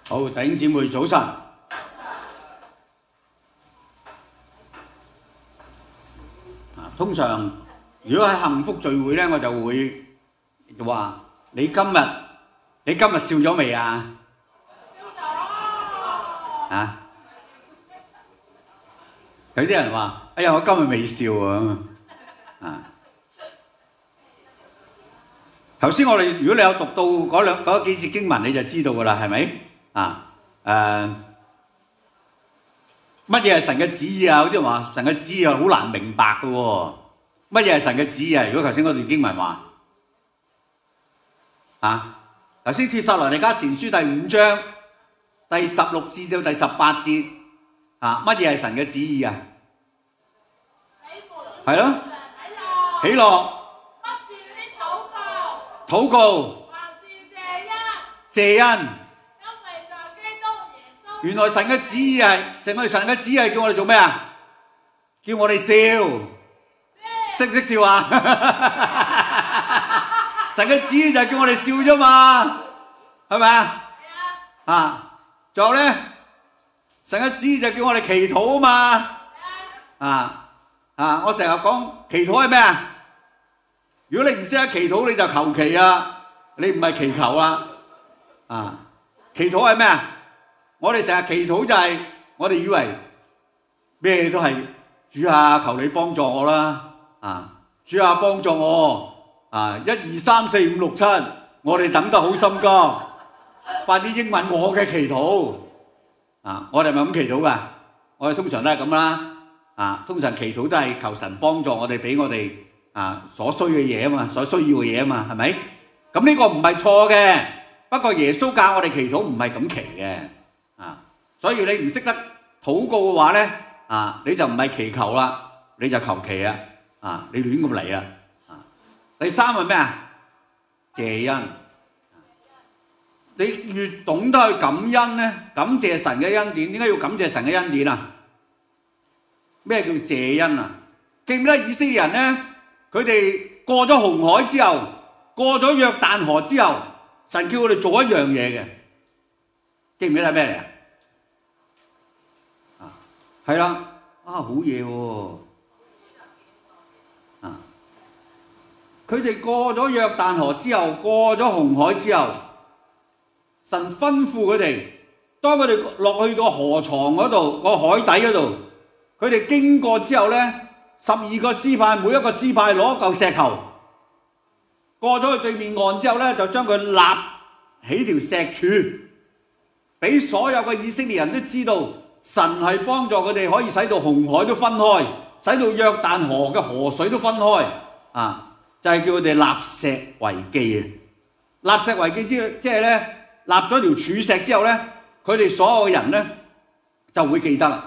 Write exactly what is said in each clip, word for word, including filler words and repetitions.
好，弟兄姊妹早晨。通常如果喺幸福聚會咧，我就會話：你今日你今日笑咗未啊？笑咗。啊？有啲人話：哎呀，我今日未笑啊！啊！頭先我哋如果你有讀到嗰兩嗰幾節經文，你就知道噶啦，係咪？啊，誒，乜嘢係神嘅旨意啊？有啲人話神嘅旨意係好難明白嘅喎。乜嘢係神嘅旨意啊？如果頭先嗰段經文話，啊，頭先帖撒羅尼迦前書第五章第十六節到第十八節，啊，乜嘢係神嘅旨意啊？係咯，喜樂。禱告，謝恩，原來神嘅旨意係，成個神嘅旨意係叫我哋做咩啊？叫我哋笑，識唔識笑啊？神嘅旨意就係叫我哋笑啫嘛，係咪啊？啊，仲有咧，神嘅旨意就係叫我哋祈禱啊嘛，啊啊！我成日講祈禱係咩啊？如果你唔識得祈禱，你就求其啊！你唔係祈求啊！啊，祈禱係咩啊？我哋成日祈禱就係、是、我哋以為咩都係主啊，求你幫助我啦！啊，主啊，幫助我！啊，一二三四五六七，我哋等得好心急，快啲應允我嘅祈禱！啊，我哋係咪咁祈禱㗎？我哋通常都係咁啦！啊，通常祈禱都係求神幫助我哋，俾我哋。啊，所需嘅嘢啊嘛，所需要嘅嘢啊嘛，係咪？咁呢個唔係錯嘅，不過耶穌教我哋祈禱唔係咁祈嘅，啊，所以你唔識得禱告嘅話咧，啊，你就唔係祈求啦，你就求其啊，啊，你亂咁嚟啦，啊，第三係咩啊？謝恩，你越懂得去感恩咧，感謝神嘅恩典，點解要感謝神嘅恩典啊？咩叫謝恩啊？記唔記得以色列人咧？佢哋過咗紅海之後，過咗約旦河之後，神叫佢哋做一樣嘢嘅，記唔記得係咩嚟啊？啊，係啦，啊好嘢喎！啊，佢哋過咗約旦河之後，過咗紅海之後，神吩咐佢哋，當佢哋落去個河床嗰度，個海底嗰度，佢哋經過之後咧。十二個支派，每一個支派攞一嚿石頭，過咗去對面岸之後咧，就將佢立起條石柱，俾所有嘅以色列人都知道，神係幫助佢哋可以使到紅海都分開，使到約旦河嘅河水都分開，啊，就係叫佢哋立石為記啊！立石為記之即係咧，立咗條柱石之後咧，佢哋所有嘅人咧就會記得啦。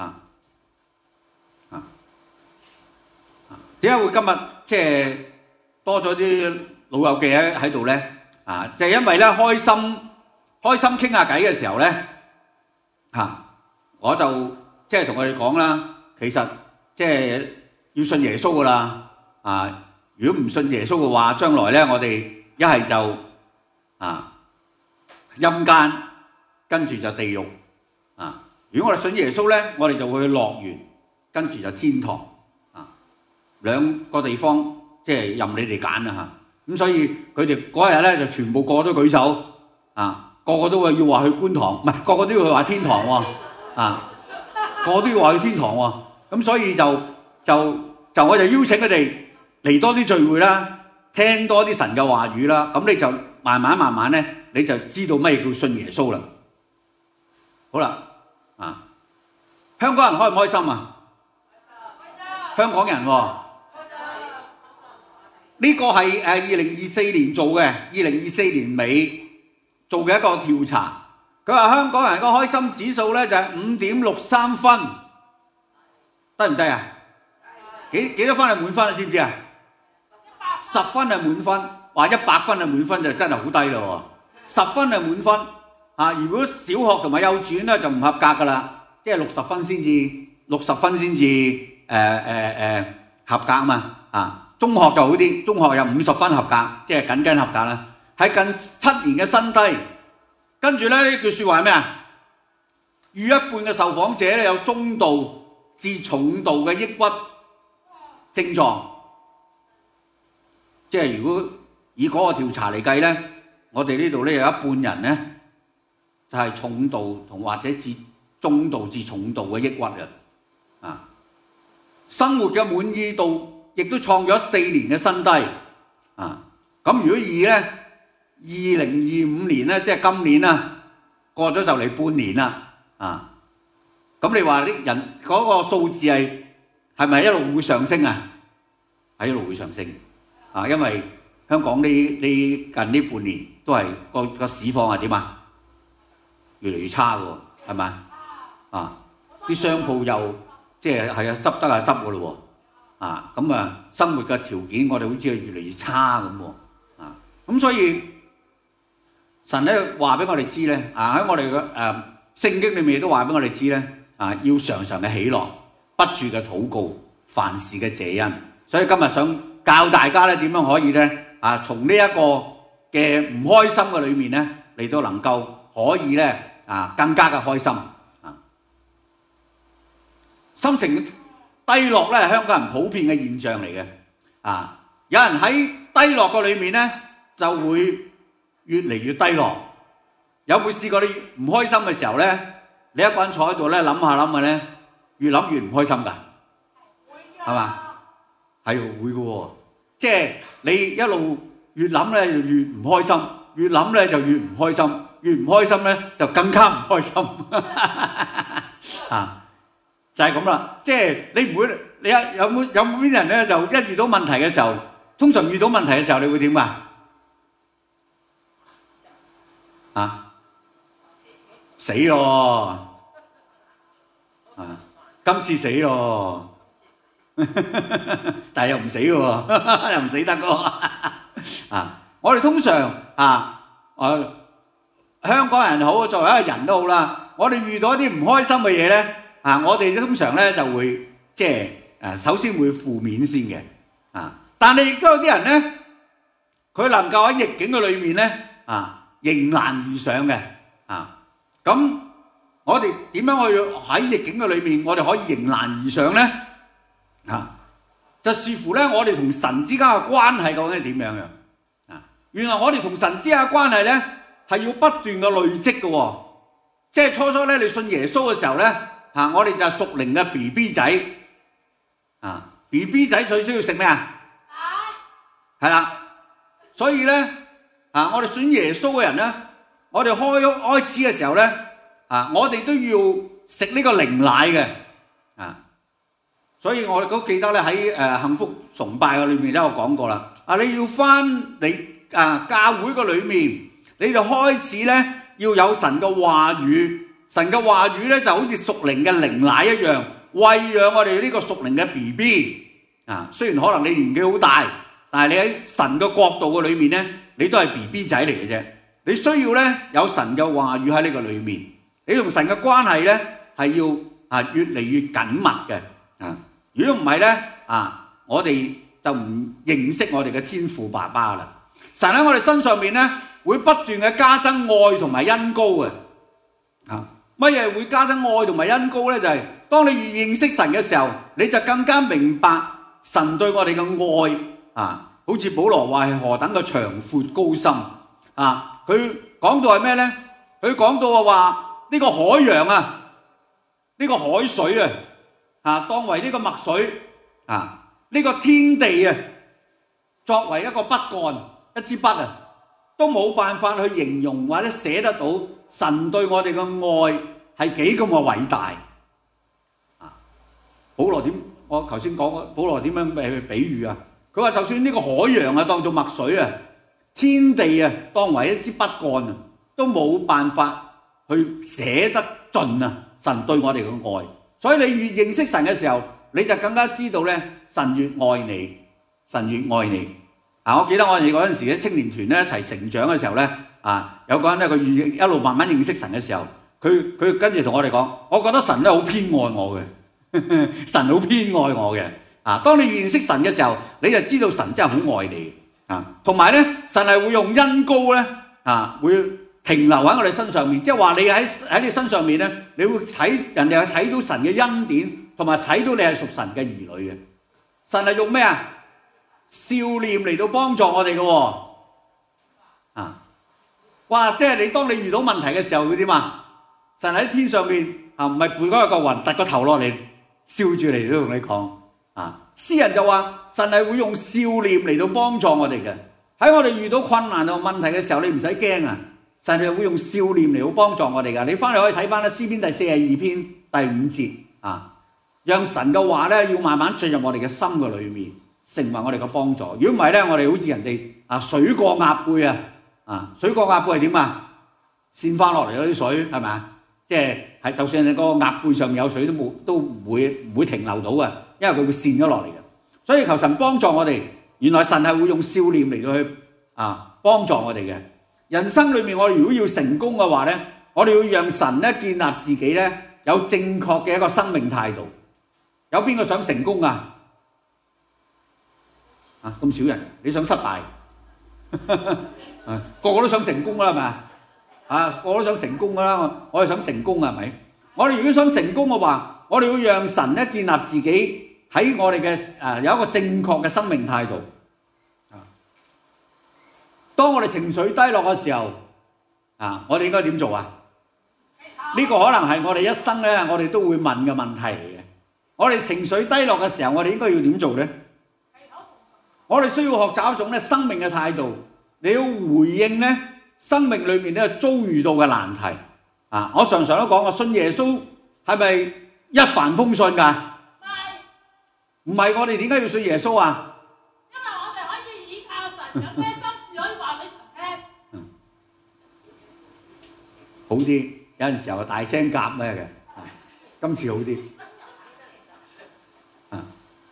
點解會今日即係多咗啲老友記喺喺度咧？啊，就係因為咧開心開心傾下偈嘅時候咧，嚇我就即係同佢哋講啦。其實即係要信耶穌噶啦。啊，如果唔信耶穌嘅話，將來咧我哋一係就啊陰間，跟住就地獄。啊，如果我哋信耶穌咧，我哋就會去樂園，跟住就天堂。兩個地方即係任你哋揀啦嚇，咁所以佢哋嗰日咧就全部個個都舉手，啊個個都話要話去觀塘，唔係個個都要去話天堂喎，啊個個都要話去天堂喎，咁所以就就就我就邀請佢哋嚟多啲聚會啦，聽多啲神嘅話語啦，咁你就慢慢慢慢咧你就知道咩叫信耶穌啦。好啦，啊香港人開唔開心啊？香港人喎。呢個係誒二零二四年做嘅，二零二四年尾做嘅一個調查。佢話香港人個開心指數咧就係五點六三分，得唔得啊？幾幾多分係滿分啊？知唔知啊？十分係滿分，話一百分係滿分就真係好低咯喎。十分係滿分啊！如果小學同埋幼稚園咧就唔合格噶啦，即係六十分先至六十分先至誒誒誒合格啊嘛啊！中學就好啲，中學有五十分合格，即係僅僅合格啦。喺近七年嘅新低， 跟住咧呢句説話係咩啊？逾一半嘅受訪者咧有中度至重度嘅抑鬱症狀，即係如果以嗰個調查嚟計咧，我哋呢度咧有一半人咧就係重度同或者至中度至重度嘅抑鬱嘅啊。生活嘅滿意度亦都創咗四年嘅新低啊。咁如果以咧二零二五年咧，即係今年啊，過咗就嚟半年啦啊。咁你話啲人嗰個數字係係咪一路會上升啊？係一路會上升啊，因為香港呢呢近呢半年都係個個市況係點啊？越嚟越差嘅喎，係咪啊？啲商鋪又即係係啊執得啊執嘅咯喎啊，咁啊生活嘅條件我哋好似係越嚟越差咁喎啊，咁所以神咧話俾我哋知咧啊，喺我哋嘅誒聖經裏面都話俾我哋知咧。啊！要常常嘅喜樂，不住嘅禱告，凡事嘅謝恩。所以今日想教大家咧點樣可以咧啊，從呢一個嘅唔開心嘅裏面咧嚟到能夠可以咧啊更加嘅開心啊。心情低落咧係香港人普遍嘅現象嚟嘅啊。有人喺低落嘅裏面咧就會越嚟越低落。有冇試過你唔開心嘅時候咧？你一個人坐喺度咧，諗下諗下咧，越諗越唔開心㗎，係嘛？係會嘅喎，即係你一路越諗咧，就越唔開心；越諗咧就越唔開心；越唔開心咧就更加唔開心。啊，就係咁啦。即係你唔會，你有有冇有冇啲人咧？就一遇到問題嘅時候，通常遇到問題嘅時候，你會點㗎？啊？死咯！啊，今次死咯！但係又唔死嘅喎，又唔死得嘅喎。啊，我哋通常啊，誒香港人好，作為一個人都好啦，我哋遇到一啲唔開心嘅嘢咧，啊，我哋通常咧就會即係誒首先會負面先嘅。啊，但係亦都有啲人咧，佢能夠喺逆境嘅裏面咧，啊，迎難而上嘅。啊。咁我哋點樣去喺逆境嘅裏面，我哋可以迎難而上咧？啊，就視乎咧我哋同神之間嘅關係究竟係點樣樣啊？原來我哋同神之間嘅關係咧係要不斷嘅累積嘅喎，即係初初咧你信耶穌嘅時候咧，啊，我哋就係屬靈嘅 B B 仔啊 ，B B 仔最需要食咩啊？係啦，所以咧啊，我哋選耶穌嘅人咧。我哋開開始嘅時候咧，啊，我哋都要食呢個靈奶嘅，啊，所以我哋都記得咧喺誒幸福崇拜嘅裏面都有講過啦。啊，你要返你啊教會嘅裏面，你就開始咧要有神嘅話語，神嘅話語咧就好似屬靈嘅靈奶一樣，餵養我哋呢個屬靈嘅 B B。啊，雖然可能你年紀好大，但係你喺神嘅國度嘅裏面咧，你都係 B B 仔嚟嘅啫。你需要咧有神嘅話語喺呢個裏面，你同神嘅關係咧係要啊越嚟越緊密嘅啊！如果唔係咧啊，我哋就唔認識我哋嘅天父爸爸啦。神喺我哋身上面咧會不斷嘅加增愛同埋恩膏嘅啊！乜嘢會加增愛同埋恩膏咧？就係、是、當你越認識神嘅時候，你就更加明白神對我哋嘅愛啊！好似保羅話係何等嘅長闊高深啊！佢講到係咩咧？佢講到話呢個海洋啊，呢個海水啊，啊當為呢個墨水啊，呢個天地啊，作為一個筆幹，一支筆啊，都冇辦法去形容或者寫得到神對我哋嘅愛係幾咁嘅偉大啊！保羅點？我頭先講保羅點樣去比喻啊？佢話就算呢個海洋啊，當做墨水啊。天地啊，當為一支筆幹啊，都冇辦法去寫得盡啊！神對我哋嘅愛，所以你越認識神嘅時候，你就更加知道咧，神越愛你，神越愛你。啊，我記得我哋嗰陣時咧，青年團咧一齊成長嘅時候咧，啊，有個人咧佢一路慢慢認識神嘅時候，佢佢跟住同我哋講，我覺得神咧好偏愛我嘅，神好偏愛我嘅。啊，當你認識神嘅時候，你就知道神真係好愛你。啊，同埋咧，神係會用恩膏咧，啊，會停留喺我哋身上面，即係話你喺喺你身上面咧，你會睇人哋係睇到神嘅恩典，同埋睇到你係屬神嘅兒女嘅。神係用咩啊？笑臉嚟到幫助我哋嘅喎。啊！哇！即係你當你遇到問題嘅時候會點啊？神喺天上面啊，唔係背嗰個雲，突個頭落嚟笑住嚟都同你講啊！詩人就話神係會用笑臉嚟到幫助我哋嘅。喺我哋遇到困難同問題嘅時候，你唔使驚啊！神係會用笑臉嚟到幫助我哋噶。你翻嚟可以睇翻咧詩篇第四十二篇第五節啊，讓神嘅話咧要慢慢進入我哋嘅心嘅裏面，成為我哋嘅幫助。如果唔係咧，我哋好似人哋啊水過鴨背啊，啊水過鴨背係點啊？濺翻落嚟嗰啲水係咪啊？即係係就算你個鴨背上面有水都冇都唔會唔會停留到嘅，因為佢會濺咗落嚟嘅。所以求神幫助我哋。原來神係會用笑臉嚟到去啊幫助我哋嘅。人生裏面，我哋如果要成功嘅話咧，我哋要讓神咧建立自己咧有正確嘅一個生命態度。有邊個想成功啊？啊咁少人，你想失敗？啊個個都想成功啦，係咪啊？啊個個都想成功噶啦，我哋想成功係咪？我哋如果想成功嘅話，我哋要讓神咧建立自己喺我哋嘅誒有一個正確嘅生命態度。當我哋情緒低落嘅時候，啊，我哋應該點做啊？呢個可能係我哋一生咧，我哋都會問嘅問題嚟嘅。我哋情緒低落嘅時候，我哋應該要點做咧？我哋需要學習一種咧生命嘅態度，你要回應咧生命裏面咧遭遇到嘅難題。啊，我常常都講，我信耶穌係咪一帆風順㗎？唔係，我哋點解要信耶穌啊？ 因為我哋可以倚靠神，有咩心事可以話俾神聽。 好啲，有陣時候大聲夾咩嘅，今次好啲。啊，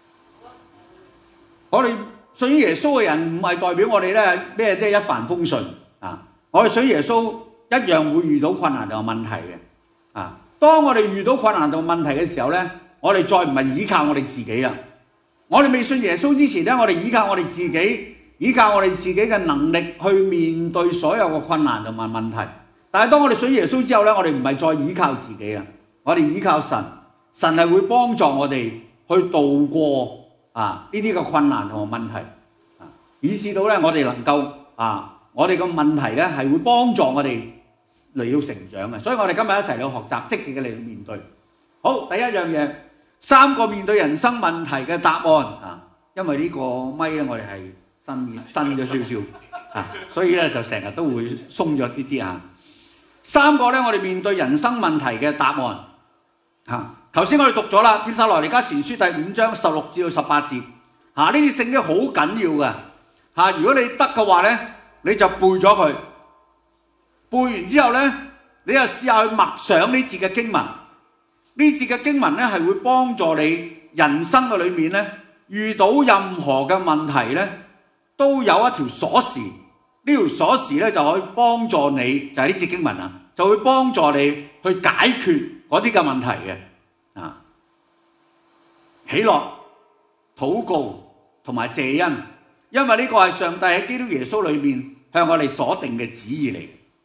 我哋信耶穌嘅人唔係代表我哋咧咩都一帆風順啊！我哋信耶穌一樣會遇到困難同問題嘅。啊，當我哋遇到困難同問題嘅時候咧，我哋再唔係依靠我哋自己啦。我哋未信耶穌之前咧，我哋依靠我哋自己，依靠我哋自己嘅能力去面對所有嘅困難同埋問題。但係當我哋信耶穌之後咧，我哋唔係再依靠自己啦，我哋依靠神，神係會幫助我哋去度過啊呢啲嘅困難同埋問題，啊，以至到咧我哋能夠啊，我哋嘅問題咧係會幫助我哋嚟到成長嘅。所以我哋今日一齊嚟學習，積極嘅嚟到面對。好，第一樣嘢。三個面對人生問題嘅答案啊，因為呢個咪咧我哋係新新咗少少啊，所以咧就成日都會鬆咗啲啲啊。三個咧我哋面對人生問題嘅答案啊，頭先我哋讀咗啦，《帖撒羅尼迦前書》第五章十六至到十八節嚇，呢啲聖經好緊要嘅嚇。如果你得嘅話咧，你就背咗佢，背完之後咧，你就試下去默想呢節嘅經文。呢節嘅經文咧係會幫助你人生嘅裏面咧，遇到任何嘅問題咧，都有一條鎖匙。呢條鎖匙咧就可以幫助你，就係呢節經文啊，就會幫助你去解決嗰啲嘅問題嘅啊。喜樂、禱告同埋謝恩，因為呢個係上帝喺基督耶穌裏面向我哋所定嘅旨意嚟。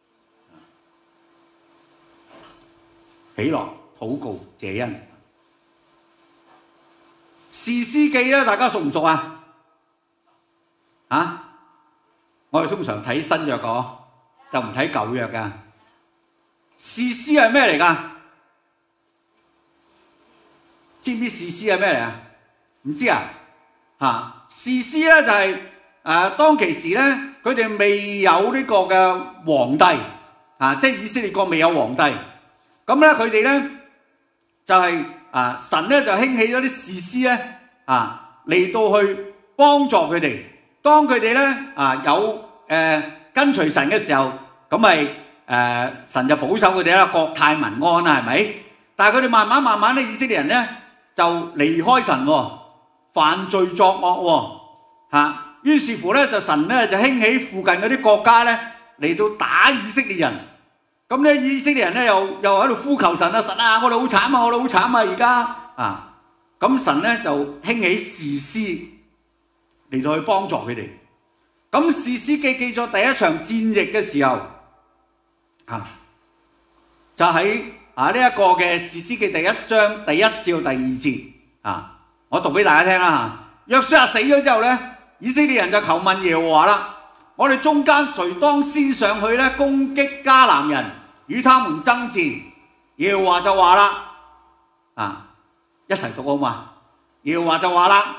喜樂、禱告、謝恩。士師記咧，大家熟唔熟啊？啊？我哋通常睇新約嘅，就唔睇舊約㗎。士師係咩嚟㗎？知唔知士師係咩嚟啊？唔知啊？嚇！士師咧就係誒當其時咧，佢哋未有呢個嘅皇帝啊，即係以色列國未有皇帝。咁咧佢哋咧就係啊神咧就興起咗啲士師咧啊嚟到去幫助佢哋。當佢哋咧啊有誒、呃、跟隨神嘅時候，咁咪誒神就保守佢哋啦，國泰民安啦，係咪？但係佢哋慢慢慢慢咧，以色列人咧就離開神喎，犯罪作惡喎嚇。於是乎咧就神咧就興起附近嗰啲國家咧嚟到打以色列人。咁咧以色列人咧又又喺度呼求神啊，神啊，我哋好慘啊，我哋好慘啊而家啊。咁神咧就興起士師嚟到去幫助佢哋。咁士師記記咗第一場戰役嘅時候， 啊，就喺啊呢一個嘅士師記第一章第一至到第二節啊，我讀俾大家聽啦嚇。約書亞死咗之後咧，以色列人就求問耶和華啦：我哋中間誰當先上去咧攻擊迦南人，與他們爭戰？耶和華就話啦，啊一齊讀好嘛？耶和華就話啦：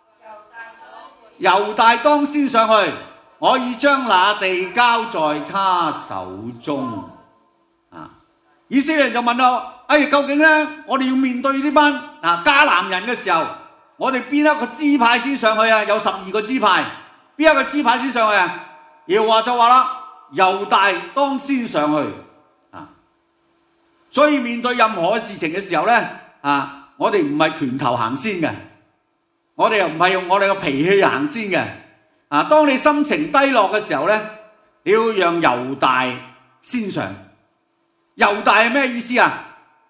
猶大當先上去，我已將那地交在他手中。啊！以色列人就問我：哎，究竟咧，我哋要面對呢班啊迦南人嘅時候，我哋邊一個支派先上去啊？有十二個支派，邊一個支派先上去啊？耶和華就話啦：猶大當先上去。啊！所以面對任何嘅事情嘅時候咧，啊，我哋唔係拳頭行先嘅。我哋又唔係用我哋嘅脾氣行先嘅，啊！當你心情低落嘅時候咧，你要讓猶大先上。猶大係咩意思啊？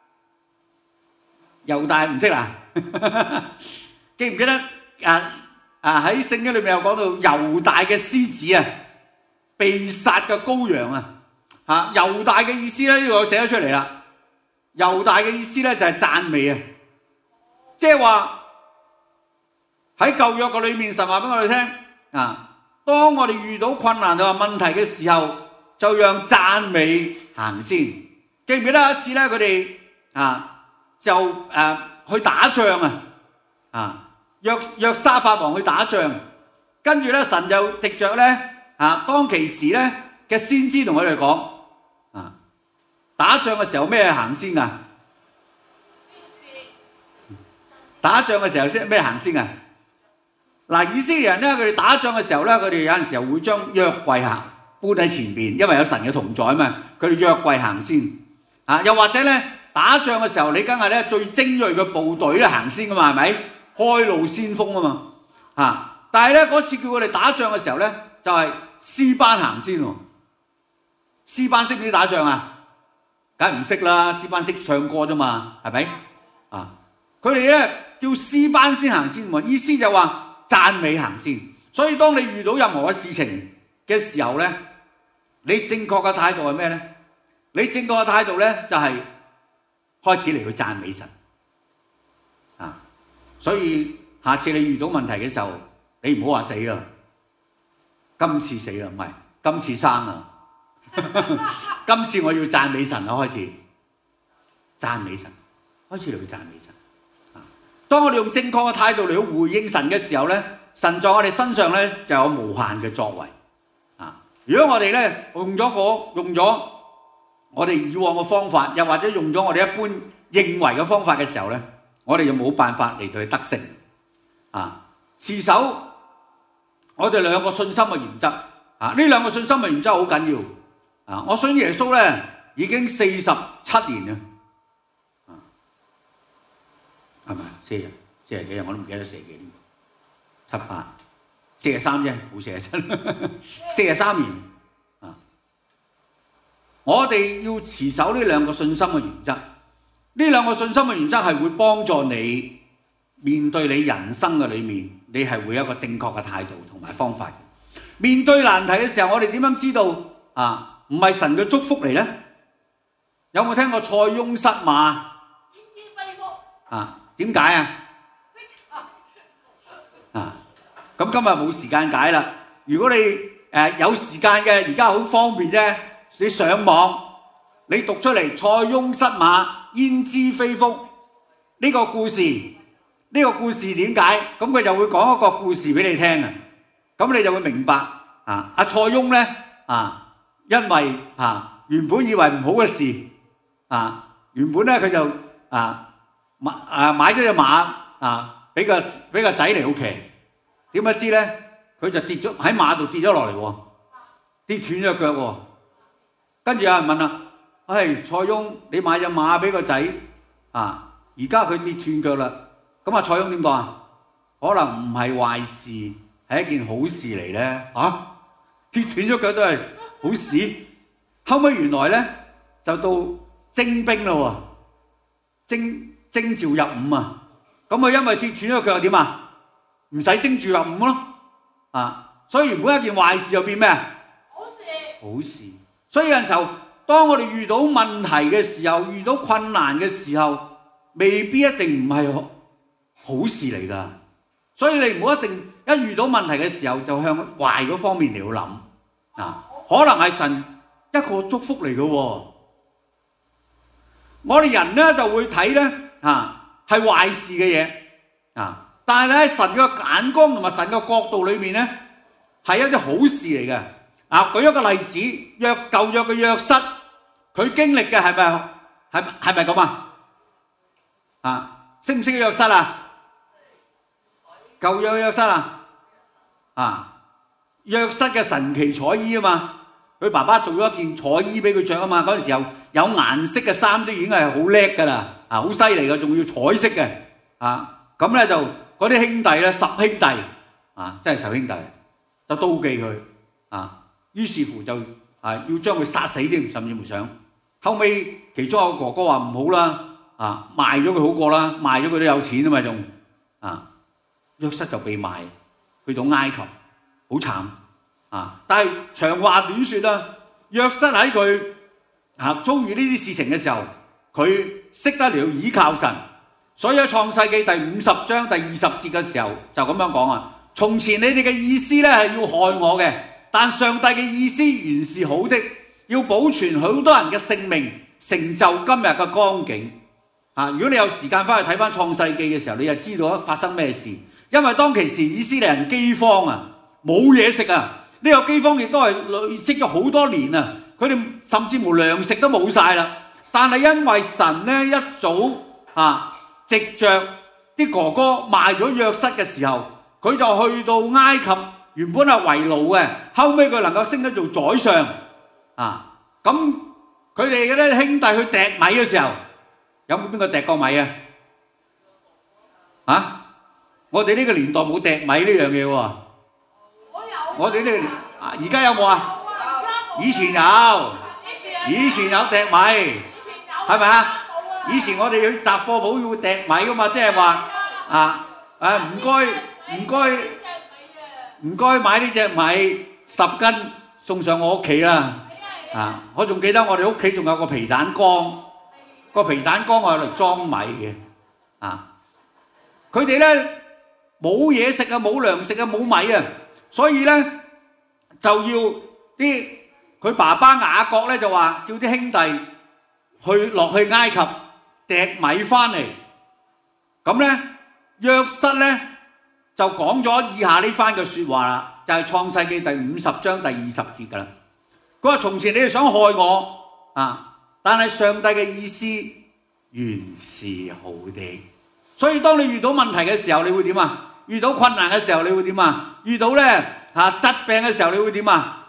猶大唔識啦，記唔記得啊？啊喺聖經裏面有講到猶大嘅獅子啊，被殺嘅羔羊啊，嚇猶大嘅意思咧，呢度寫咗出嚟啦。猶大嘅意思咧就係讚美啊，即係話。喺舊約嘅裏面，神話俾我哋聽啊，當我哋遇到困難同埋問題嘅時候，就讓讚美行先。記唔記得有一次咧，佢哋啊就誒、啊、去打仗啊，啊約約沙法王去打仗，跟住咧神就藉着咧啊當其時咧嘅先知同佢哋講啊，打仗嘅時候咩行先啊？打仗嘅時候先咩行先啊？嗱，以色列人咧，佢哋打仗嘅時候咧，佢哋有陣時候會將約櫃行搬喺前邊，因為有神嘅同在啊嘛。佢哋約櫃行先，啊，又或者咧打仗嘅時候，你梗係咧最精鋭嘅部隊咧行先噶嘛，係咪？開路先鋒啊嘛，啊！但係咧嗰次叫佢哋打仗嘅時候咧，就係詩班行先喎。詩班識唔識打仗啊？梗係唔識啦，詩班識唱歌啫嘛，係咪？啊！佢哋咧叫詩班先行先喎，意思就話。讚美行先，所以當你遇到任何嘅事情嘅時候咧，你正確嘅態度係咩咧？你正確嘅態度咧就係開始嚟去讚美神啊！所以下次你遇到問題嘅時候，你唔好話死啦，今次死啦，唔係今次生啊！今次我要讚美神啊！開始讚美神，開始嚟去讚美神。當我哋用正確嘅態度嚟去回應神嘅時候咧，神在我哋身上咧就有無限嘅作為啊！如果我哋咧用咗我用咗我哋以往嘅方法，又或者用咗我哋一般認為嘅方法嘅時候咧，我哋就冇辦法嚟到去得勝啊！持守我哋兩個信心嘅原則啊！呢兩個信心嘅原則好緊要啊！我信耶穌咧已經四十七年啦。係咪？四日、四十幾日我都唔記得四十幾年，七八、四十三啫，冇四十七，四十三年啊！我哋要持守呢兩個信心嘅原則，呢兩個信心嘅原則係會幫助你面對你人生嘅裏面，你係會有一個正確嘅態度同埋方法。面對難題嘅時候，我哋點樣知道啊？唔係神嘅祝福嚟咧？有冇聽過塞翁失馬？啊？點解啊？啊！咁今日冇時間解啦。如果你誒、呃、有時間嘅，而家好方便啫。你上網，你讀出嚟，塞翁失馬，焉知非福呢、這個故事，呢、這個故事點解？咁佢就會講一個故事俾你聽啊。咁你就會明白啊。阿塞翁咧啊，因為啊原本以為唔好嘅事啊，原本咧佢就啊。買誒買咗隻馬啊，俾個俾個仔嚟好騎，點不知咧佢就跌咗喺馬度跌咗落嚟喎，跌斷咗腳喎。跟住有人問啦：唉，塞翁，你買隻馬俾個仔啊，而家佢跌斷腳啦，咁啊塞翁點講啊？可能唔係壞事，係一件好事嚟咧。啊，跌斷咗腳都係好事。後尾原來咧就到徵兵啦喎，徵。徵召入伍啊！咁啊，因為跌斷咗腳又點啊？唔使徵召入伍咯啊！所以原本一件壞事又變咩啊？好事。好事。所以有陣時候當我哋遇到問題嘅時候，遇到困難嘅時候，未必一定唔係好事嚟㗎。所以你唔好一定一遇到問題嘅時候就向壞嗰方面嚟到諗啊，可能係神一個祝福嚟嘅喎。我哋人咧就會睇咧啊係壞事嘅嘢啊，但係咧喺神嘅眼光同埋神嘅角度裏面咧係一啲好事嚟嘅啊。舉一個例子，約舊約嘅約瑟，佢經歷嘅係咪係係咪咁啊？啊，識唔識約瑟啊？舊約約瑟啊，啊約瑟嘅神奇彩衣啊嘛，佢爸爸做咗一件彩衣俾佢着啊嘛，嗰陣時候有顏色嘅衫都已經係好叻噶啦，啊好犀利嘅，仲要彩色嘅，啊咁咧就嗰啲兄弟咧十兄弟，啊真係十兄弟，就妒忌佢，啊於是乎就啊要將佢殺死添，甚至乎想，後尾其中有個哥哥話唔好啦，啊賣咗佢好過啦，賣咗佢都有錢啊嘛仲，啊。約瑟就被賣去到埃及，好慘啊！但係長話短説啦，約瑟喺佢啊遭遇呢啲事情嘅時候，佢識得嚟到倚靠神，所以喺創世記第五十章第二十節嘅時候就咁樣講啊：從前你哋嘅意思咧係要害我嘅，但上帝嘅意思原是好的，要保存好多人嘅性命，成就今日嘅光景啊！如果你有時間翻去睇翻創世記嘅時候，你就知道發生咩事。因為當其時以色列人饑荒啊，冇嘢食啊，呢個饑荒亦都係累積咗好多年啊，佢哋甚至乎糧食都冇晒啦。但係因為神咧一早啊，藉着啲哥哥賣咗約瑟嘅時候，佢就去到埃及，原本係為奴嘅，後尾佢能夠升得做宰相啊。咁佢哋嘅啲兄弟去糴米嘅時候，有冇邊個糴過米啊？啊？我哋呢個年代冇糴米呢樣嘢喎，我哋呢個年而家有冇啊？以前有，以前有糴米，係咪啊？以前我哋去雜貨鋪要糴米噶嘛，即係話啊誒唔該唔該唔該買呢隻米十斤送上我屋企啦啊！我仲記得我哋屋企仲有個皮蛋缸，個皮蛋缸我係嚟裝米嘅啊！佢哋咧。冇嘢食啊，冇糧食啊，冇米啊，所以咧就要啲佢爸爸雅各咧就話叫啲兄弟去落去埃及糴米翻嚟，咁咧約瑟咧就講咗以下呢番嘅説話啦，就係創世記第五十章第二十節噶啦。佢話：從前你哋想害我啊，但係上帝嘅意思原是好的。所以當你遇到問題嘅時候，你會點啊？遇到困難嘅時候，你會點啊？遇到咧嚇疾病嘅時候，你會點啊？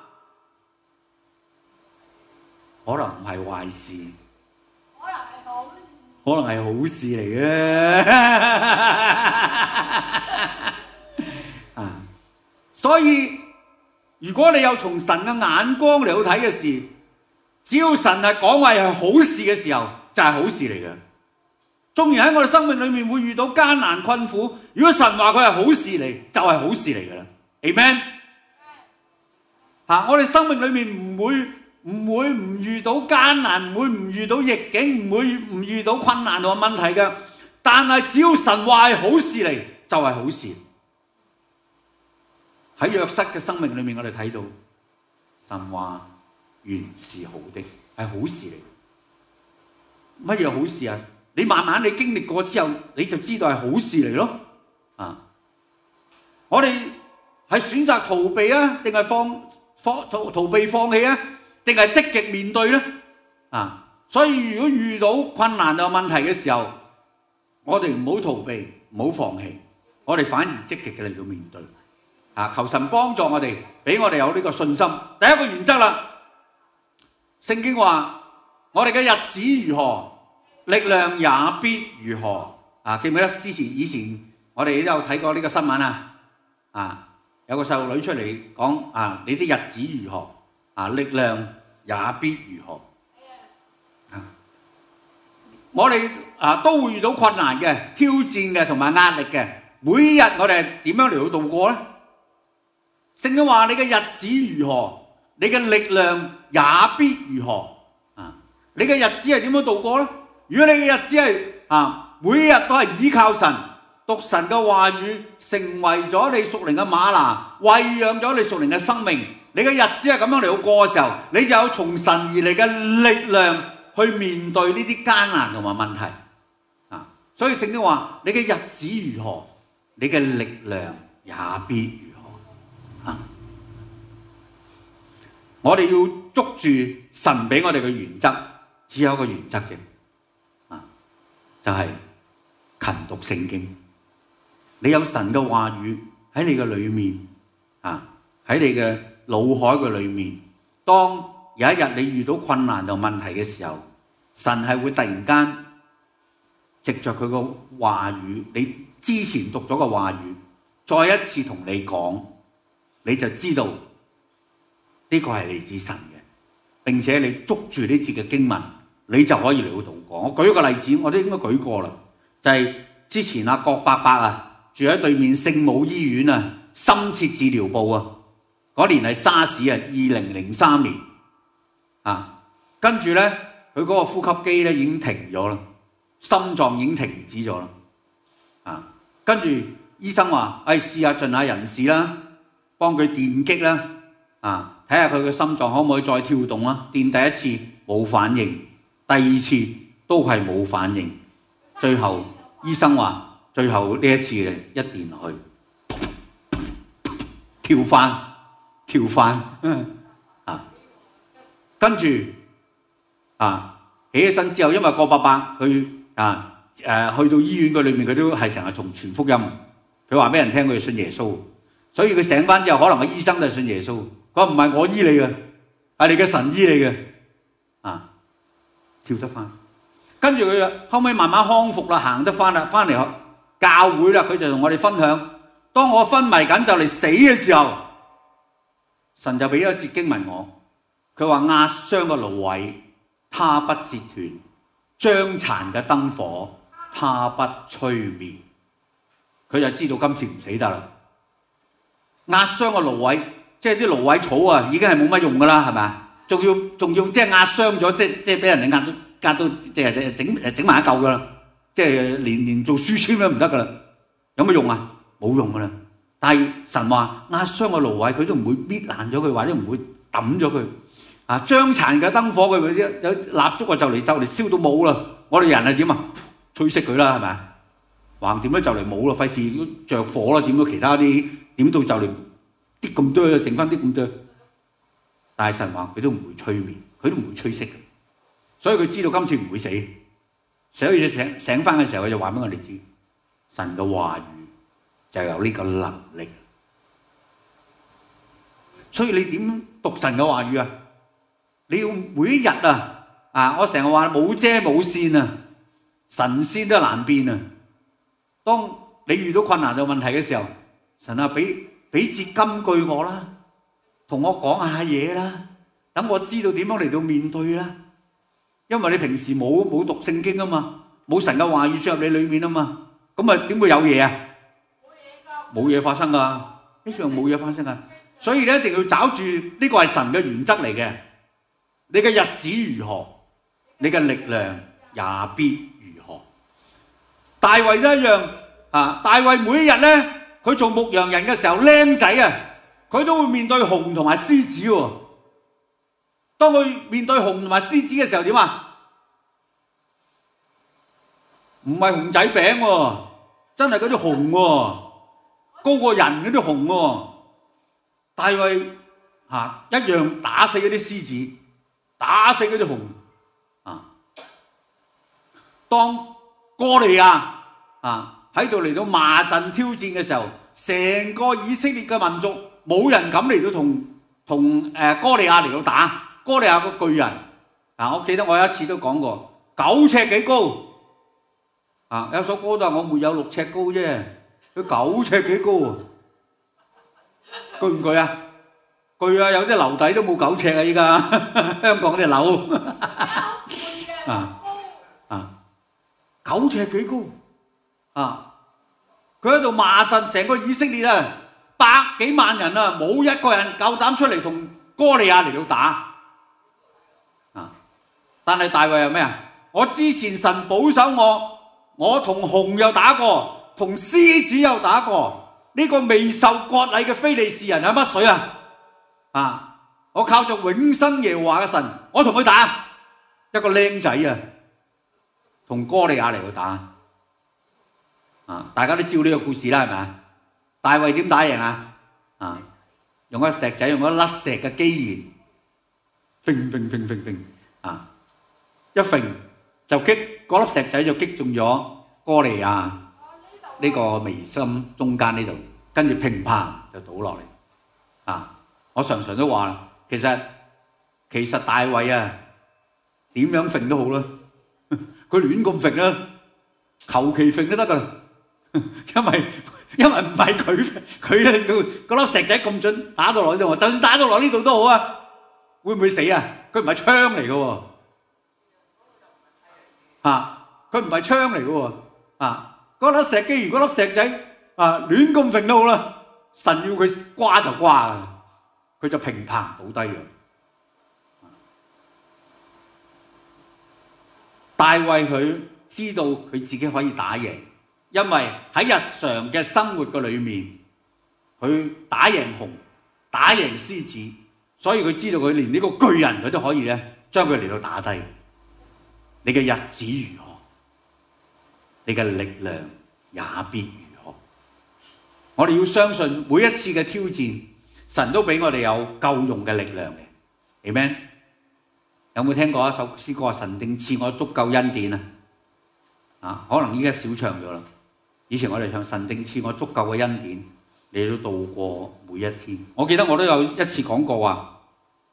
可能唔係壞事，可能係好，可能係好事嚟嘅。啊，所以如果你有從神嘅眼光嚟到睇嘅事，只要神係講話係好事嘅時候，就係好事嚟嘅。縱然喺我哋生命裏面會遇到艱難困苦，如果神話佢係好事嚟，就係好事嚟噶啦。Amen。嚇，我哋生命裏面唔會唔會唔遇到艱難，唔會唔遇到逆境，唔會唔遇到困難同埋問題嘅。但係只要神話係好事嚟，就係好事。喺約瑟嘅生命裏面，我哋睇到神話原是好的，係好事嚟。乜嘢好事啊？你慢慢你經歷過之後，你就知道係好事嚟咯。啊，我哋係選擇逃避啊，定係放放逃逃避放棄啊，定係積極面對咧？啊，所以如果遇到困難有問題嘅時候，我哋唔好逃避，唔好放棄，我哋反而積極嘅嚟到面對。啊，求神幫助我哋，俾我哋有呢個信心。第一個原則啦，聖經話我哋嘅日子如何，力量也必如何。啊，記唔記得之前以前我哋都有睇過呢個新聞啊？啊，有個細路女出嚟講啊，你啲日子如何？啊，力量也必如何。啊，我哋啊都會遇到困難嘅、挑戰嘅同埋壓力嘅。每日我哋點樣嚟到度過咧？聖經話你嘅日子如何，你嘅力量也必如何。 你嘅日子係點樣度過咧？如果你嘅日子係啊，每一日都係依靠神，讀神嘅話語，成為咗你屬靈嘅嗎哪，餵養咗你屬靈嘅生命，你嘅日子係咁樣嚟到過嘅時候，你就有從神而嚟嘅力量去面對呢啲艱難同埋問題啊！所以聖經話：你嘅日子如何，你嘅力量也必如何啊！我哋要捉住神俾我哋嘅原則，只有一個原則嘅啊，就係勤讀聖經。你有神嘅話語喺你嘅裏面啊，喺你嘅腦海嘅裏面。當有一日你遇到困難同問題嘅時候，神係會突然間藉着佢個話語，你之前讀咗個話語，再一次同你講，你就知道呢個係嚟自神嘅，並且你捉住呢節嘅經文，你就可以嚟到度過。我舉一個例子，我都應該舉過啦，就係、是、之前阿郭伯伯啊，住喺對面聖母醫院啊，深切治療部啊，嗰年係沙士啊，二零零三年啊，跟住咧佢嗰個呼吸機咧已經停咗啦，心臟已經停止咗啦，啊，跟住醫生話：誒試下盡下人事啦，幫佢電擊啦，啊！睇下佢嘅心臟可唔可以再跳動啦？電第一次冇反應，第二次都係冇反應，最後醫生話：最後呢一次嘅一電落去，跳翻跳翻啊！跟住啊起起身之後，因為郭伯伯佢啊誒、呃、去到醫院嘅裏面，佢都係成日從傳福音，佢話俾人聽佢信耶穌，所以佢醒翻之後，可能個醫生就係信耶穌。佢話唔係我醫你嘅，係你嘅神醫你嘅，啊，跳得翻。跟住佢後尾慢慢康復啦，行得翻啦，翻嚟教會啦，佢就同我哋分享：當我昏迷緊就嚟死嘅時候，神就俾咗一節經文我，佢話壓傷嘅蘆葦，他不折斷；將殘嘅燈火，他不吹滅。佢就知道今次唔死得啦。壓傷嘅蘆葦。即係啲蘆葦草啊，已經係冇乜用噶啦，係咪啊？仲要仲要即係壓傷咗，即係即係俾人哋壓到壓到即係整誒整埋一嚿噶啦，即係連連做書籤都唔得噶啦，有乜用啊？冇用噶啦。但係神話壓傷嘅蘆葦，佢都唔會搣爛咗佢，或者唔會抌咗佢。啊，將殘嘅燈火，佢有有蠟燭啊，就嚟就嚟燒到冇啦。我哋人係點啊？吹熄佢啦，係咪啊？橫掂咧就嚟冇啦，費事着火啦，點到其他啲點到就嚟。啲咁多，剩翻啲咁多，但係神話佢都唔會吹滅，佢都唔會吹熄嘅，所以佢知道今次唔會死，所以醒醒翻嘅時候，佢就話俾我哋知，神嘅話語就有呢個能力。所以你點讀神嘅話語啊？你要每一日啊，啊！我成日話冇遮冇線啊，神仙都難變啊。當你遇到困難嘅問題嘅時候，神啊俾。俾節金句我啦，同我講下嘢啦，等我知道點樣嚟到面對啦。因為你平時冇冇讀聖經啊嘛，冇神嘅話語進入你裏面啊嘛，咁啊點會有嘢啊？冇嘢發生噶，一樣冇嘢發生噶。所以你一定要找住呢個係神嘅原則嚟嘅。你嘅日子如何，你嘅力量也必如何。大衛都一樣啊！大衛每一日咧。佢做牧羊人嘅時候，僆仔啊，佢都會面對熊同埋獅子喎。當佢面對熊同埋獅子嘅時候，點啊？唔係熊仔餅喎，真係嗰啲熊喎，高過人嗰啲熊喎。大衛嚇一樣打死嗰啲獅子，打死嗰啲熊啊。當哥利亞啊喺度嚟到罵陣挑戰嘅時候，成個以色列嘅民族冇人敢嚟到同同誒哥利亞嚟到打。哥利亞個巨人啊，我記得我有一次都講過，九尺幾高啊！有首歌都話我沒有六尺高啫，佢九尺幾高啊！巨唔巨啊？巨啊！有啲樓底都冇九尺啊！依家香港啲樓啊啊，九尺幾高啊！佢喺度罵陣，成個以色列啊，百幾萬人啊，冇一個人夠膽出嚟同哥利亞嚟到打啊！ 但係大衛係咩啊？我之前神保守我，我同熊又打過，同獅子又打過，呢、這個未受割禮嘅非利士人係乜水啊？啊！我靠着永生耶和華嘅神，我同佢打。一個僆仔啊，同哥利亞嚟去打。啊！大家都知道呢個故事啦，係咪啊？大衛點打贏啊？啊！用一石仔，用一粒石嘅機弦，揈揈揈揈揈，啊！一揈就擊嗰粒石仔就擊中咗哥利亞呢個眉心中間呢度，跟住乒乓就倒落嚟。啊！我常常都話啦，其實其實大衛啊，點樣揈都好啦，佢亂咁揈啦，求其揈都得噶啦，因為因為唔係佢佢嗰粒石仔咁準打到落呢度，就算打到落呢度都好啊，會唔會死啊？佢唔係槍嚟噶喎，啊！佢唔係槍嚟噶喎，啊！嗰粒石機如嗰粒石仔啊亂咁揈都好啦，神要佢瓜就瓜啊！佢就乒乓倒低咗。大衛佢知道佢自己可以打贏，因為喺日常嘅生活嘅裏面，佢打贏熊、打贏獅子，所以佢知道佢連呢個巨人佢都可以咧將佢嚟到打低。你嘅日子如何，你嘅力量也必如何。我哋要相信每一次嘅挑戰，神都俾我哋有夠用嘅力量嘅。Amen。有冇聽過一首詩歌？神定賜我足夠恩典啊！啊，可能依家少唱咗啦。以前我哋唱神定賜我足夠嘅恩典，你都度過每一天。我記得我都有一次講過話，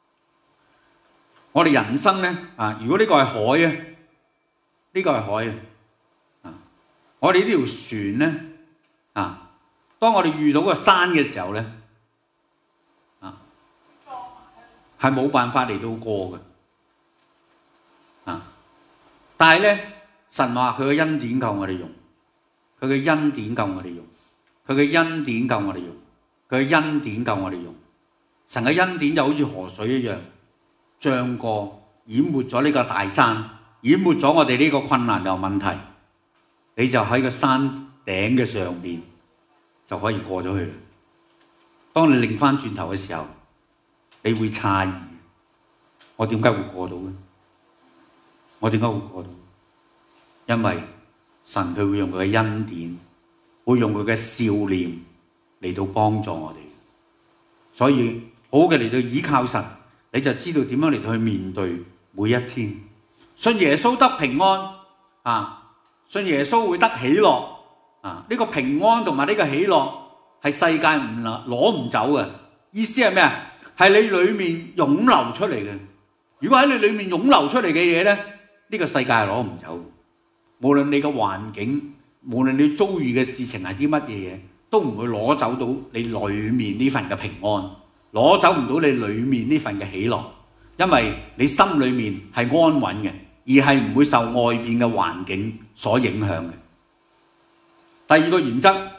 我哋人生咧啊，如果呢個係海啊，呢個係海啊，我哋呢條船咧啊，當我哋遇到個山嘅時候咧啊，係冇辦法嚟到過嘅。啊！但係咧，神話佢嘅恩典夠我哋用，佢嘅恩典夠我哋用，佢嘅恩典夠我哋用，佢嘅恩典夠我哋用。神嘅恩典就好似河水一樣，漲過淹沒咗呢個大山，淹沒咗我哋呢個困難同問題，你就喺個山頂嘅上邊就可以過咗去啦。當你擰翻轉頭嘅時候，你會詫異：我點解會過到咧？我點解會過到？因為神佢會用佢嘅恩典，會用佢嘅笑臉嚟到幫助我哋。所以好嘅嚟到倚靠神，你就知道點樣嚟到去面對每一天。信耶穌得平安啊！信耶穌會得喜樂啊！呢個平安同埋呢個喜樂係世界唔攞唔走嘅。意思係咩啊？係你裏面湧流出嚟嘅。如果喺你裏面湧流出嚟嘅嘢咧，呢個世界係攞唔走。無論你嘅環境，無論你遭遇嘅事情係啲乜嘢嘢，都唔會攞走到你裏面呢份嘅平安，攞走唔到你裏面呢份嘅喜樂，因為你心裏面係安穩嘅，而係唔會受外邊嘅環境所影響嘅。第二個原則，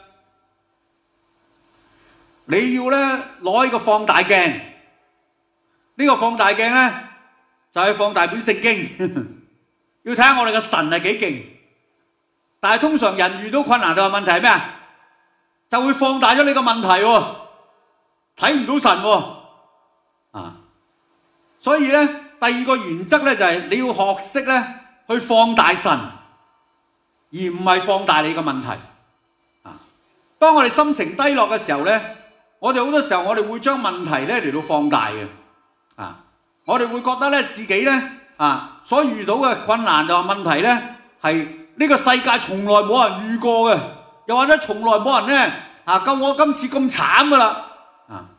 你要咧攞一個放大鏡，呢個放大鏡咧就係放大本聖經。要睇下我哋嘅神係幾勁，但係通常人遇到困難同埋問題係咩啊？就會放大咗你個問題喎，睇唔到神喎，啊！所以咧，第二個原則咧就係你要學識咧去放大神，而唔係放大你個問題。啊！當我哋心情低落嘅時候咧，我哋好多時候我哋會將問題咧嚟到放大嘅，啊！我哋會覺得咧自己咧。啊！所遇到嘅困難同問題咧，係呢個世界從來冇人遇過嘅，又或者從來冇人咧啊夠我今次咁慘噶啦啊！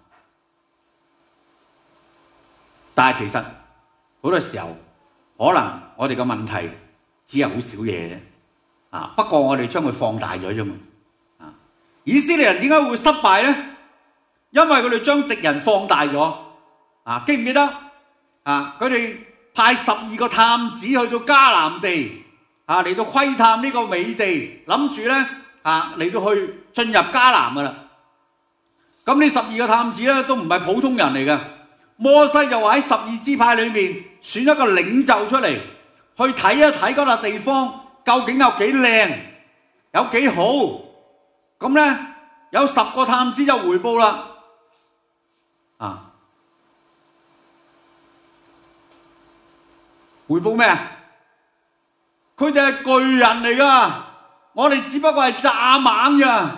但係其實好多時候，可能我哋嘅問題只係好少嘢啫啊！不過我哋將佢放大咗啫嘛啊！以色列人點解會失敗咧？因為佢哋將敵人放大咗啊！記唔記得啊？佢哋派十二個探子去到迦南地，啊嚟到窺探呢個美地，諗住咧啊嚟到去進入迦南噶啦。咁呢十二個探子咧都唔係普通人嚟嘅， 摩西就話喺十二支派裏面選一個領袖出嚟，去睇一睇嗰笪地方究竟有幾靚，有幾好。咁咧有十個探子就回報啦，啊，回報咩啊？佢哋係巨人嚟噶，我哋只不過係蚱蜢咋。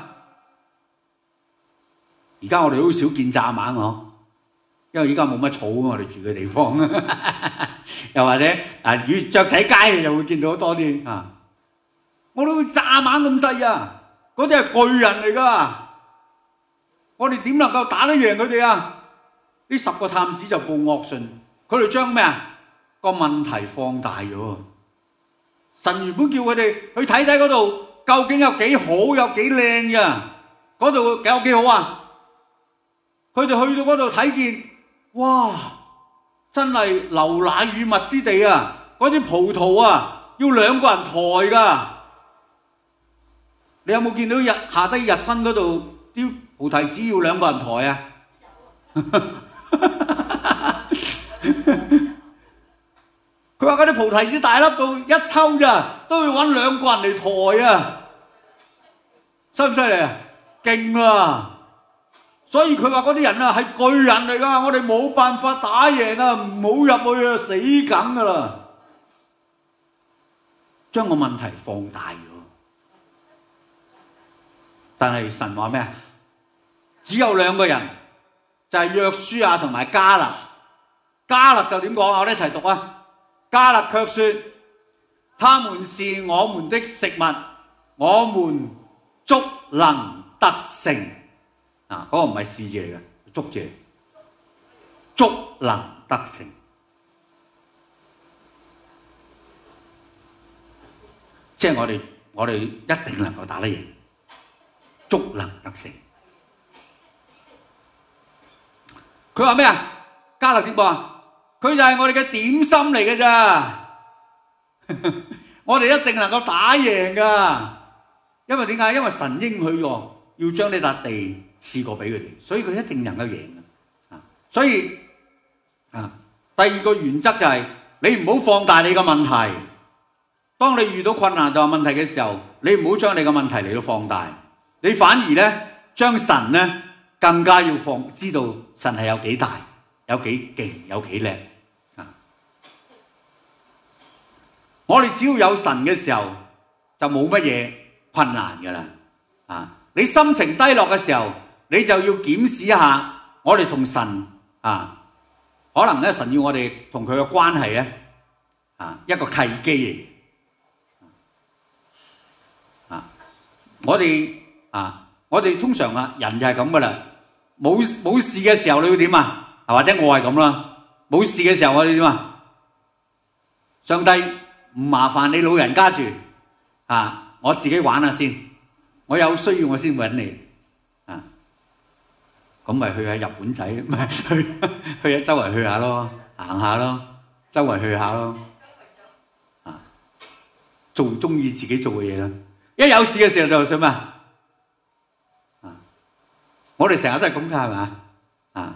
而家我哋好少見蚱蜢嗬，因為而家冇乜草啊，我哋住嘅地方，又或者啊，與雀仔街你就會見到多啲啊。我哋蚱蜢咁細啊，嗰啲係巨人嚟噶，我哋點能夠打得贏佢哋啊？呢十個探子就報惡信，佢哋將咩啊個問題放大咗。神原本叫佢哋去睇睇嗰度究竟有幾好，有幾靚嘅，嗰度有幾好啊？佢哋去到嗰度睇見，哇！真係流奶與蜜之地啊！嗰啲葡萄啊，要兩個人抬噶。你有冇見到日下低日新嗰度啲菩提子要兩個人抬啊？佢話嗰啲菩提子大粒到一抽咋，都要揾兩個人嚟抬啊！犀唔犀利啊？勁啊！所以佢話嗰啲人啊係巨人嚟噶，我哋冇辦法打贏啊，唔好入去啊，死梗噶啦！將個問題放大咗。但係神話咩啊？只有兩個人，就係約書亞同埋迦勒。迦勒就點講啊？我哋一齊讀啊！迦勒卻說：他們是我們的食物，我們足能得勝。啊，嗰個唔係是字嚟嘅，足字，足能得勝。即係我哋，我哋一定能夠打得贏。足能得勝。佢話咩啊？迦勒點講啊？佢就係我哋嘅點心嚟嘅咋，我哋一定能夠打贏噶。因為點解？因為神應許喎，要將呢笪地賜過俾佢哋，所以佢一定能夠贏啊！所以啊，第二個原則就係你唔好放大你嘅問題。當你遇到困難同問題嘅時候，你唔好將你嘅問題嚟到放大。你反而咧，將神咧更加要放，知道神係有幾大，有幾勁，有幾叻啊！我哋只要有神嘅時候，就冇乜嘢困難噶啦啊！你心情低落嘅時候，你就要檢視一下我哋同神啊，可能咧神要我哋同佢嘅關係咧啊，一個契機嚟啊！我哋啊！我哋通常啊，人就係咁噶啦。冇冇事嘅時候，你會點啊？或者我係咁啦。冇事嘅時候，我哋點啊？上帝唔麻煩你老人家住啊！我自己玩下先。我有需要我先揾你啊。咁咪去下日本仔，唔係去去下周圍去下咯，行下咯，周圍去下咯。啊，做中意自己做嘅嘢啦。一有事嘅時候就想咩？我哋成日都係咁噶，係嘛？啊，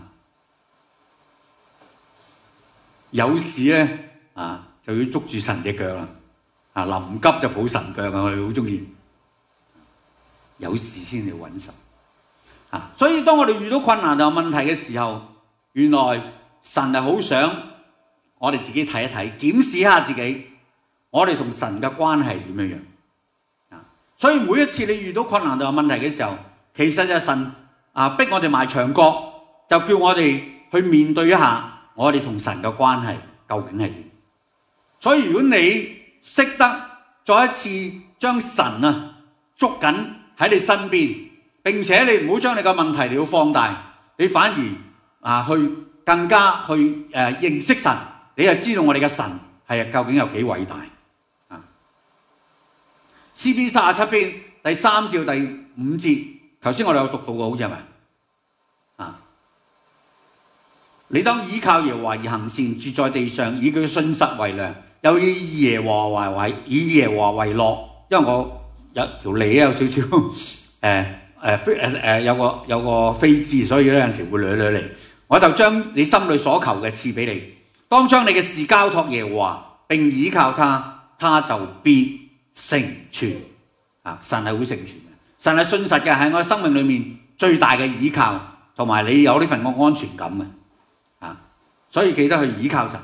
有事咧啊，就要捉住神隻腳啦。啊，臨急就抱神腳啊！我哋好中意有事先嚟揾神啊。所以當我哋遇到困難同問題嘅時候，原來神係好想我哋自己睇一睇，檢視一下自己，我哋同神嘅關係點樣樣啊。所以每一次你遇到困難同問題嘅時候，其實就係神啊，逼我哋埋牆角，就叫我哋去面對一下我哋同神嘅關係究竟係點。所以如果你識得再一次將神啊捉緊喺你身邊，並且你唔好將你嘅問題嚟到放大，你反而啊去更加去誒、呃、認識神，你就知道我哋嘅神係究竟有幾偉大啊。詩篇三十七篇第三至第五節。頭先我哋有讀到過，好似係咪啊？你當倚靠耶和華而行善，住在地上，以佢嘅信實為糧，又以耶和華為以耶和華為樂。因為我有條脷有少少誒誒飛誒誒有個有個飛滋，所以有陣時會掠掠嚟。 我就將你心裏所求嘅賜俾你。當將你嘅事交託耶和華，並倚靠他，他就必成全。啊，神係會成全嘅，神係信實嘅，係我哋生命裏面最大嘅倚靠，同埋你有呢份嘅安全感嘅。啊，所以記得去倚靠神。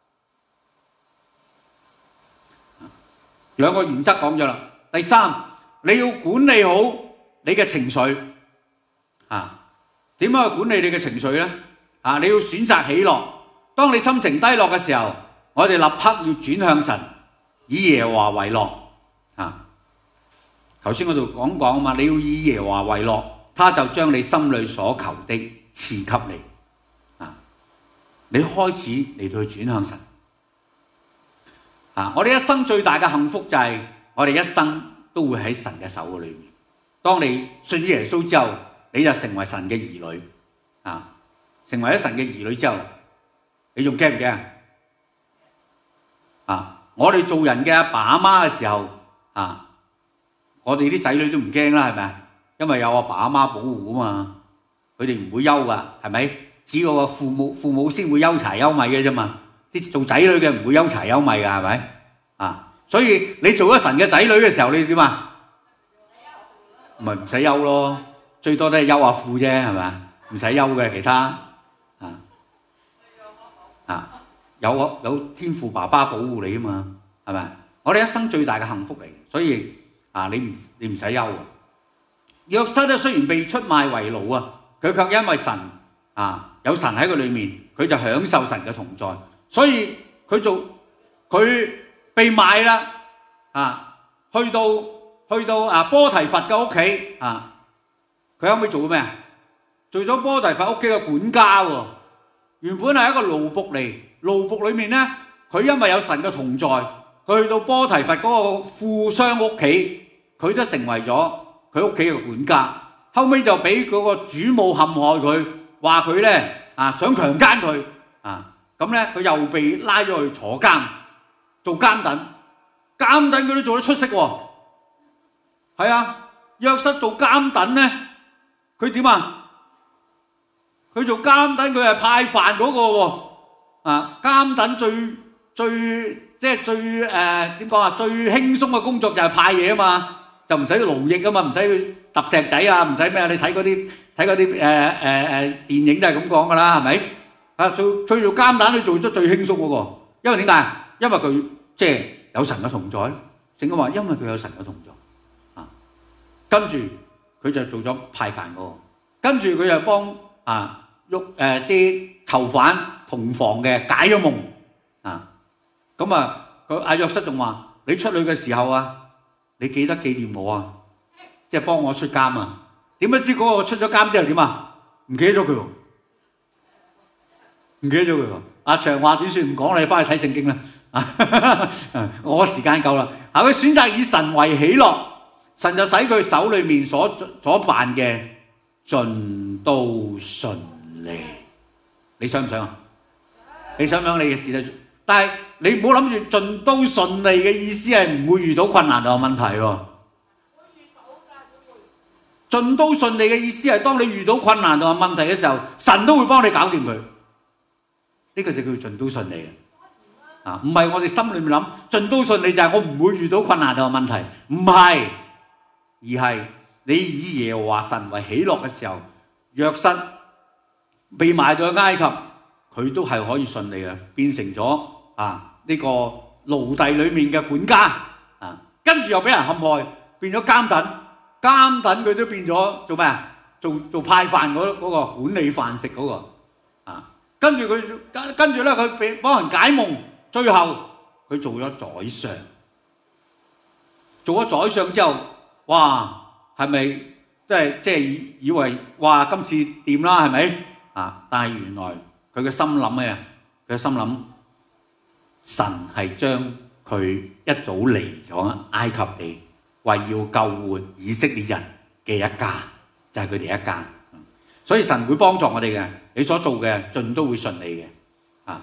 兩個原則講咗啦。第三，你要管理好你嘅情緒。啊，點樣去管理你嘅情緒呢？啊，你要選擇喜樂。當你心情低落嘅時候，我哋立刻要轉向神，以耶和華為樂。啊，頭先嗰度講講啊嘛，你要以耶和華為樂，他就將你心裏所求的賜給你。啊，你開始嚟到去轉向神。啊，我哋一生最大嘅幸福就係我哋一生都會喺神嘅手裏面。當你信耶穌之後，你就成為神嘅兒女。啊，成為咗神嘅兒女之後，你仲驚唔驚？啊，我哋做人嘅阿爸阿媽嘅時候，啊，我哋啲仔女都唔驚啦，係咪啊？因為有阿爸阿媽保護啊嘛，佢哋唔會憂噶，係咪？只有個父母父母先會憂柴憂米嘅啫嘛，啲做仔女嘅唔會憂柴憂米噶，係咪？啊，所以你做咗神嘅仔女嘅時候，你點啊？咪唔使憂咯，最多都係憂下富啫，係咪？唔使憂嘅其他，啊啊，有有天父爸爸保護你啊嘛，係咪？我哋一生最大嘅幸福嚟，所以啊，你唔你唔使憂啊。約瑟咧雖然被出賣為奴啊，佢卻因為神啊有神喺佢裏面，佢就享受神嘅同在，所以佢做佢被賣啦啊，去到去到啊波提乏嘅屋企啊，佢後尾做咗咩啊？做咗波提乏屋企嘅管家喎。原本係一個奴僕嚟，奴僕裏面咧，佢因為有神嘅同在，佢去到波提乏嗰個富商屋企，佢都成為咗佢屋企嘅管家。後尾就俾嗰個主母陷害佢，話佢咧啊想強姦佢啊，咁咧佢又被拉咗去坐監，做監躉，監躉佢都做得出色喎。係啊，約瑟做監躉咧，佢點啊？佢做監躉，佢係派飯嗰個喎。啊，監躉最最即係最誒點講啊？最輕鬆嘅工作就係派嘢啊嘛，就唔使勞役啊嘛，唔使去揼石仔啊，唔使咩啊？你睇嗰啲睇嗰啲誒誒誒電影都係咁講噶啦，係咪？啊，做佢做監躉，佢做得最輕鬆嗰個，因為點解？因為佢即係有神嘅同在。聖經話，因為佢有神嘅同在。啊，跟住佢就做咗派飯嗰個，跟住佢就幫啊。喐誒啲囚犯同房嘅解咗夢啊！咁啊，佢阿約瑟仲話：你出去嘅時候啊，你記得紀念我啊，即係幫我出監啊！點不知嗰個出咗監之後點啊？唔記得咗佢喎，唔記得咗佢喎。阿長話短説唔講，你翻去睇聖經啦。啊，我時間夠啦。啊，佢選擇以神為喜樂，神就使佢手裏面所所辦嘅盡都順利。你想唔想啊？你想唔想你嘅事咧？但係你唔好諗住盡都順利嘅意思係唔會遇到困難同問題喎。盡都順利嘅意思係當你遇到困難同問題嘅時候，神都會幫你搞掂佢。呢個就叫盡都順利啊！唔係我哋心裏面諗盡都順利就係我唔會遇到困難同問題，唔係，而係你以耶和華神為喜樂嘅時候，約瑟被賣到去埃及，佢都係可以順利嘅，變成咗啊呢個奴隸裏面嘅管家啊，跟住又俾人陷害，變咗監躉，監躉佢都變咗做咩啊？做做派飯嗰嗰個管理飯食嗰個啊，跟住佢跟跟住咧佢俾幫人解夢，最後佢做咗宰相，做咗宰相之後，哇，係咪即係即係以以為哇今次掂啦係咪？啊！但係原來佢嘅心諗咩啊？佢嘅心諗神係將佢一早離咗埃及地，為要救活以色列人嘅一家，就係佢哋一家。所以神會幫助我哋嘅，你所做嘅盡都會順利嘅。啊！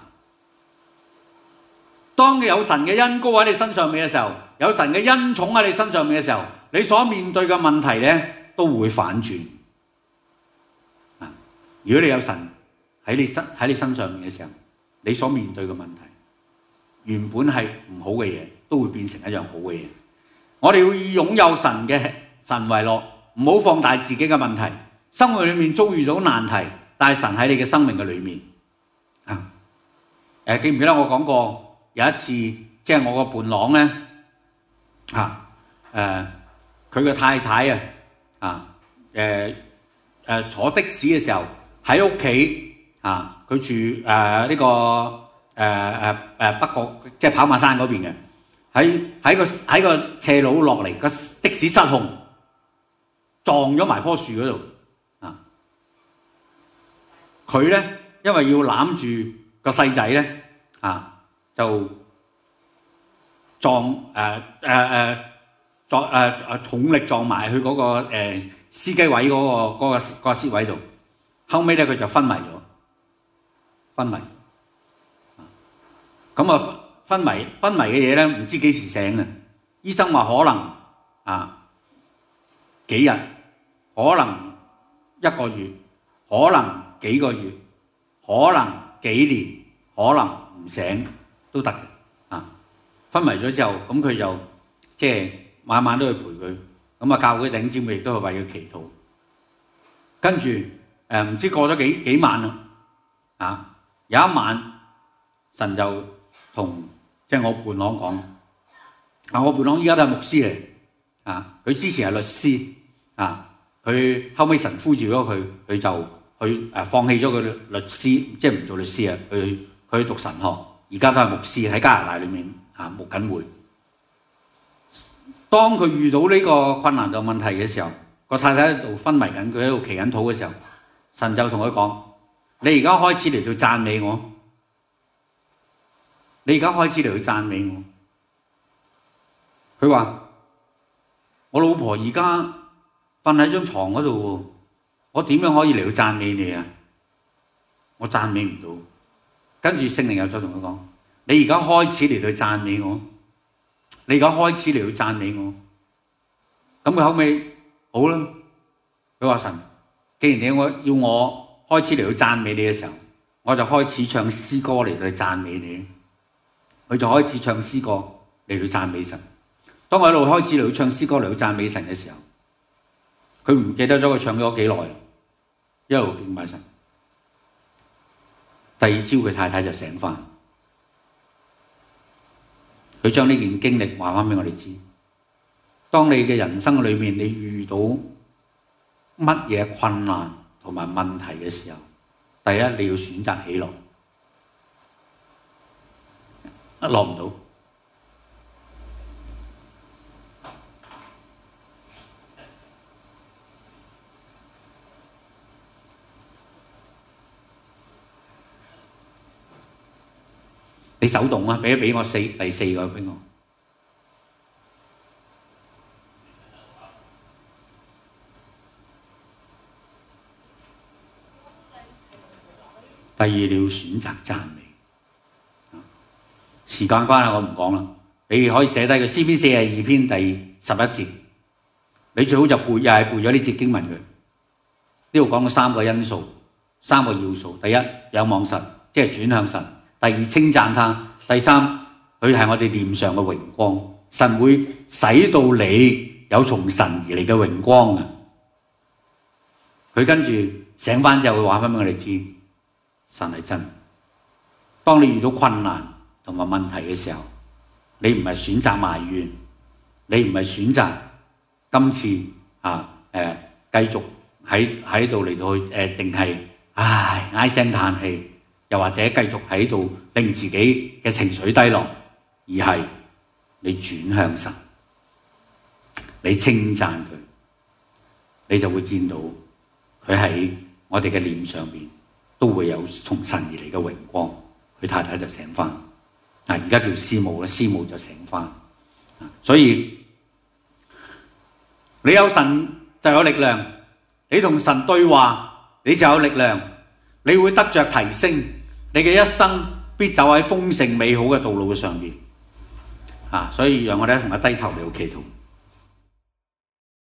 當有神嘅恩膏喺你身上面嘅時候，有神嘅恩寵喺你身上面嘅時候，你所面對嘅問題咧都會反轉。如果你有神喺你身喺你身上面嘅時候，你所面對嘅問題，原本係唔好嘅嘢，都會變成一樣好嘅嘢。我哋要以擁有神嘅神為樂，唔好放大自己嘅問題。生活裏面遭遇到難題，但係神喺你嘅生命嘅裏面啊。誒，記唔記得我講過有一次，即係我個伴郎咧啊誒，佢嘅太太啊啊誒誒坐的士嘅時候喺屋企啊，佢住誒呢個誒誒誒北角，即係跑馬山嗰邊嘅，喺喺個喺個斜路落嚟，個的士失控，撞咗埋棵樹嗰度啊！佢咧因為要攬住個細仔咧啊，就撞誒誒誒撞誒誒重力撞埋去嗰個誒司機位嗰個嗰個嗰個司位度，後尾咧佢就昏迷咗，昏迷。咁啊昏迷昏迷嘅嘢咧，唔知幾時醒嘅。醫生話可能啊幾日，可能一個月，可能幾個月，可能幾年，可能唔醒都得嘅啊！昏迷咗之後，咁佢就即係晚晚都去陪佢，咁啊教會弟兄姊妹亦都係為佢祈禱。跟住誒唔知過咗幾幾晚啦啊！有一晚神就同即係我伴郎講啊，我伴郎依家都係牧師嚟啊，佢之前係律師啊，佢後尾神呼召咗佢，佢就去誒放棄咗佢律師，即係唔做律師啊，去去讀神學，而家都係牧師喺加拿大裏面啊牧緊會。當佢遇到呢個困難嘅問題嘅時候，個太太喺度昏迷緊，佢喺度祈緊禱嘅時候，神就同佢講：你而家開始嚟到讚美我，你而家開始嚟到讚美我。佢話：我老婆而家瞓喺張床嗰度喎，我點樣可以嚟到讚美你啊？我讚美唔到。跟住聖靈又再同佢講：你而家開始嚟到讚美我，你而家開始嚟到讚美我。咁佢後尾好啦，佢話神，既然你我要我開始嚟到讚美你嘅時候，我就開始唱詩歌嚟到讚美你。佢就開始唱詩歌嚟到讚美神。當我一路開始嚟到唱詩歌嚟到讚美神嘅時候，佢唔記得咗佢唱咗幾耐，一路敬拜神。第二朝佢太太就醒翻，佢將呢件經歷話翻俾我哋知。當你嘅人生裏面你遇到乜嘢困難同埋問題嘅時候，第一你要選擇喜樂，一落唔到。你手動啊，俾一俾我四第四個俾我。第二你要選擇讚美。時間關係我唔講啦，你可以寫低佢詩篇四十二篇第十一節，你最好就背，又係背咗呢節經文佢。呢度講咗三個因素，三個要素。第一，仰望神，即係轉向神。第二，稱讚他。第三，佢係我哋臉上嘅榮光，神會使到你有從神而嚟嘅榮光啊！佢跟住醒翻之後，會話翻俾我哋知，神係真。當你遇到困難同埋問題嘅時候，你唔係選擇埋怨，你唔係選擇今次啊誒繼續喺喺度嚟到去誒淨係唉唉聲嘆氣。又或者繼續喺度令自己嘅情緒低落，而係你轉向神，你稱讚佢，你就會見到佢喺我哋嘅臉上邊都會有從神而嚟嘅榮光。佢太太就醒翻，嗱而家叫師母啦，師母就醒翻。所以你有神就有力量，你同神對話你就有力量，你會得着提升。你嘅一生必走喺豐盛美好嘅道路嘅上邊，啊！所以讓我哋一同一低頭嚟到祈禱。